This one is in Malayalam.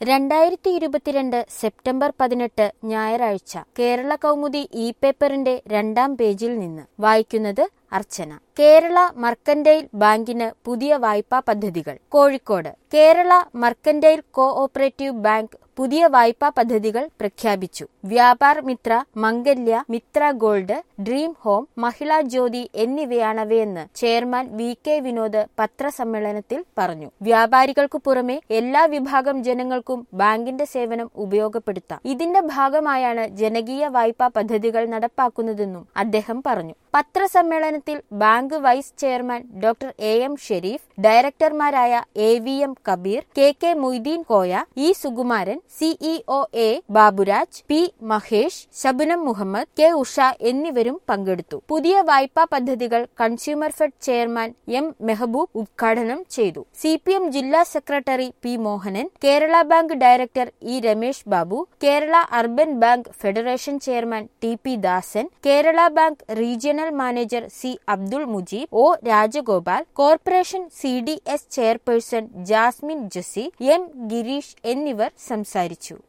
2022 സെപ്റ്റംബർ 18 ഞായറാഴ്ച കേരള കൗമുദി പേപ്പറിന്റെ 2-ാം പേജിൽ നിന്ന് വായിക്കുന്നത് അർച്ചന. കേരള മർക്കന്റൈൽ ബാങ്കിന് പുതിയ വായ്പാ പദ്ധതികൾ. Kozhikode. Kerala mercantile cooperative bank പുതിയ വായ്പാ പദ്ധതികൾ പ്രഖ്യാപിച്ചു. Vyapar Mitra, Mangalya, Mitra gold, dream home, Mahila Jyothi എന്നിവയാണവയെന്ന് ചെയർമാൻ VK വിനോദ് പത്രസമ്മേളനത്തിൽ പറഞ്ഞു. വ്യാപാരികൾക്കു പുറമെ എല്ലാ വിഭാഗം ജനങ്ങൾക്കും ബാങ്കിന്റെ സേവനം ഉപയോഗപ്പെടുത്താം. ഇതിന്റെ ഭാഗമായാണ് ജനകീയ വായ്പാ പദ്ധതികൾ നടപ്പാക്കുന്നതെന്നും അദ്ദേഹം പറഞ്ഞു. പത്രസമ്മേളനത്തിൽ bank vice chairman doctor AM Sherif, ഡയറക്ടർമാരായ AVM Kabeer, KK Moideen Koya, E Sukumaran, CEO A Baburaj, P Mahesh, Shabnam Muhammad, K Usha എന്നിവരും പങ്കെടുത്തു. പുതിയ വായ്പാ പദ്ധതികൾ consumer fed chairman M Mehboob ഉദ്ഘാടനം ചെയ്തു. CPM ജില്ലാ secretary P Mohanan, Kerala bank director E Ramesh Babu, Kerala urban bank federation chairman TP Dasan, Kerala bank regional manager C Abdul Mujeeb, O Rajagopal, corporation CDS chairperson Jasmine ജസി, M ഗിരീഷ് എന്നിവർ സംസാരിച്ചു.